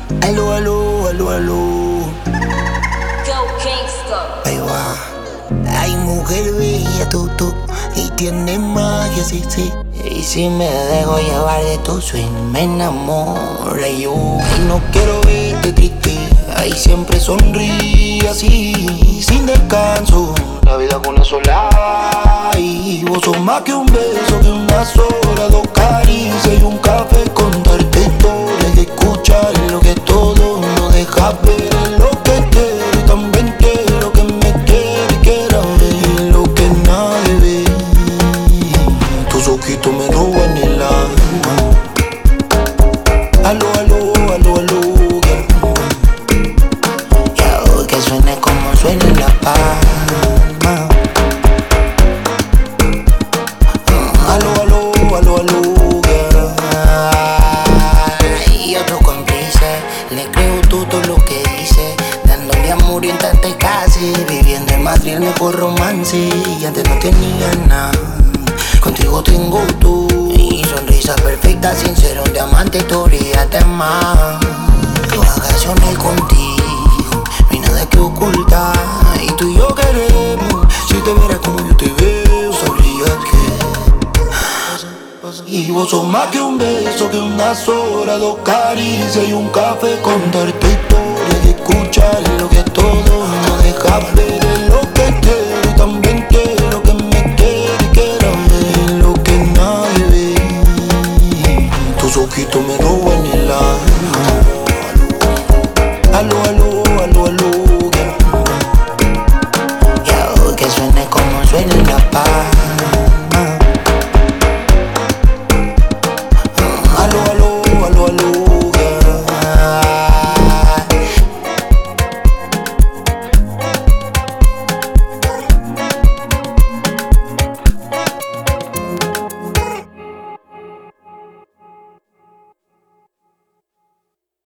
Aló, aló, aló, aló. Go Gangsta. Ahí va. Ay, mujer bella, tú. Y tiene magia, sí, sí. Y si me dejo llevar de tu swing, me enamora yo. Y no quiero verte triste. Ay, siempre sonríe así, sin descanso. La vida con una sola. Y vos sos más que un beso, que una sola, dos caricias y un café. Contarte historias y escuchar lo que todo no deja ver. Lo que quiero y también quiero que me quiera y quiera ver lo que nadie ve. Tus ojitos me roban el alma. Aló, aló, aló, aló, yeah. Yeah, que suene como suena en La Palma. Aló, aló, aló, aló, yeah. Y otro cómplice, le creo todo lo que dice, dándole amor y en tanta y casi, viviendo en Madrid el mejor romance. Y antes no tenía nada, contigo tengo tú. Y sonrisa perfecta, sincero, un diamante, tú brillaste más. Vacaciones contigo, no hay nada que ocultar. Y tú y yo queremos, si te vieras como yo te veo, sabrías que. Y vos sos más que un beso, que unas horas, dos caricias y un café. Contarte historias y escuchar lo que todo no deja ver. Lo que quiero y también quiero que me quiera y quiera ver lo que nadie ve. Tus ojitos me roban el alma. Aló, aló, aló, aló.